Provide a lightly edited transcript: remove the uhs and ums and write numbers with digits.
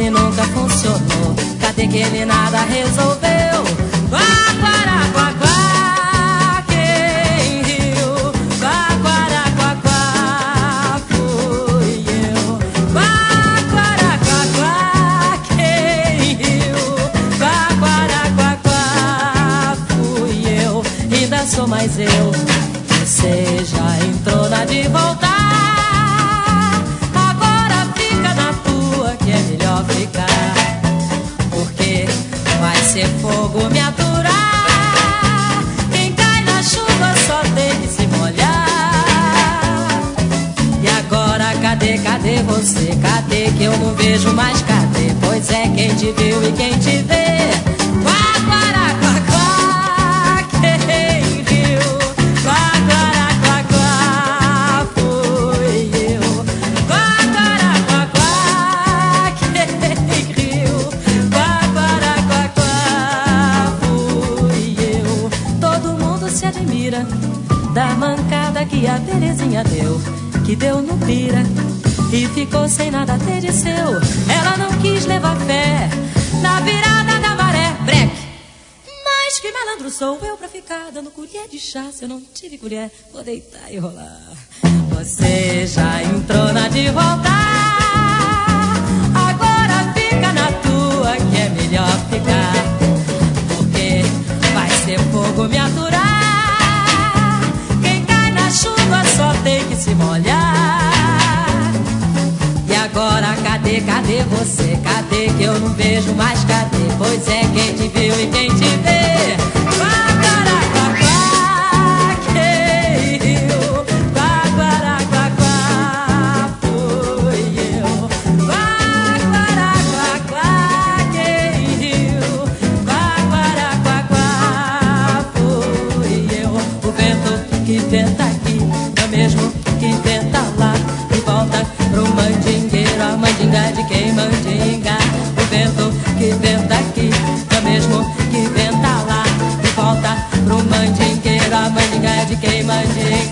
ele nunca funcionou? Cadê que ele nada resolveu? Guaraguaraguá, quem riu? Guaraguaraguá, fui eu. Guaraguaraguá, quem riu? Guaraguaraguá, fui eu. Ainda sou mais eu. Você já entrou na de voltar. Ficar, porque vai ser fogo me aturar. Quem cai na chuva só tem que se molhar. E agora cadê, cadê você? Cadê que eu não vejo mais? Cadê? Pois é, quem te viu e quem te vê. Guaraguaraguá, quem viu? Guaraguaraguá, fui eu. Da mancada que a Terezinha deu, que deu no pira e ficou sem nada até de seu. Ela não quis levar fé na virada da maré, breque. Mas que malandro sou eu pra ficar dando colher de chá. Se eu não tive colher, vou deitar e rolar. Você já entrou na de voltar. Agora fica na tua que é melhor ficar, porque vai ser fogo me aturar. Chuva só tem que se molhar. E agora cadê, cadê você? Cadê que eu não vejo mais? Cadê? Pois é, quem te viu e quem te vê. Guaraguaraguá, quem riu? Guaraguaraguá, fui eu. Guaraguaraguá, quem riu? Guaraguaraguá, fui eu. O vento que venta mesmo que venta lá e volta pro mandingueiro, a mandinga de quem mandinga. O vento que venta aqui é mesmo que venta lá e volta pro mandingueiro, a mandinga de quem mandinga.